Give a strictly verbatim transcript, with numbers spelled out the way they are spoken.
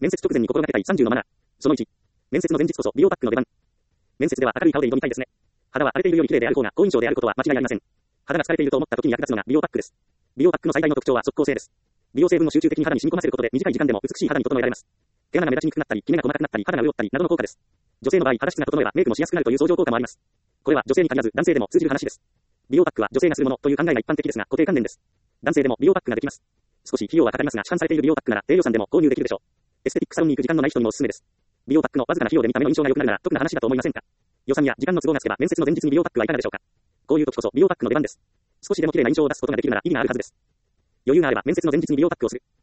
面接直前に心がけたいさんじゅうのマナー。そのいち。面接の前日こそ美容パックの出番。面接では明るい顔で挑みたいですね。肌は荒れているより綺麗である方が好印象であることは間違いありません。肌が疲れていると思った時に役立つのが美容パックです。美容パックの最大の特徴は即効性です。美容成分を集中的に肌に染み込ませることで短い時間でも美しい肌に整えられます。毛穴が目立ちにくくなったり、キメが細かくなったり、肌が潤ったりなどの効果です。女性の場合、肌質が整えばメイクもしやすくなるという相乗効果もあります。これは女性に限らず男性でも通じる話です。美容パックは女性がするものという考えが一般的ですが固定観念です。男性でも美容パックができます。少し費用はかかりますが市販されている美容パックなら低予算でも購入できるでしょう。エステティックサロンに行く時間のない人にもおすすめです。美容パックのわずかな費用で見た目の印象が良くなるなら得な話だと思いませんか？予算や時間の都合がつけば面接の前日に美容パックはいかがでしょうか？こういう時こそ美容パックの出番です。少しでも綺麗な印象を出すことができるなら意味があるはずです。余裕があれば面接の前日に美容パックをする。